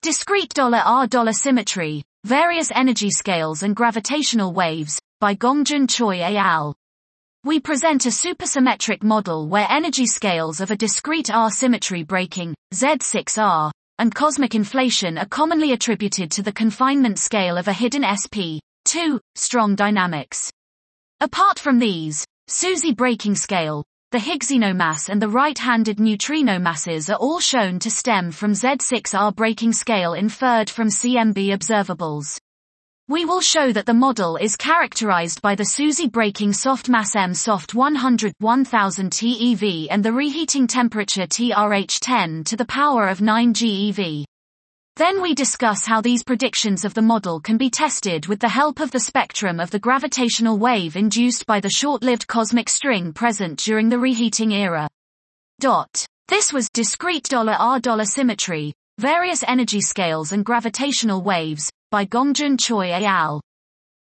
Discrete $R Symmetry, Various Energy Scales and Gravitational Waves, by Gongjun Choi et al. We present a supersymmetric model where energy scales of a discrete R symmetry breaking, Z6R, and cosmic inflation are commonly attributed to the confinement scale of a hidden sp. Strong dynamics. Apart from these, SUSY breaking scale, the Higgsino mass and the right-handed neutrino masses are all shown to stem from Z6R breaking scale inferred from CMB observables. We will show that the model is characterized by the SUSY breaking soft mass m soft 100 1000 TeV and the reheating temperature TRH 10 to the power of 9 GeV. Then we discuss how these predictions of the model can be tested with the help of the spectrum of the gravitational wave induced by the short-lived cosmic string present during the reheating era. This was Discrete $R Symmetry, Various Energy Scales and Gravitational Waves, by Gongjun Choi et al.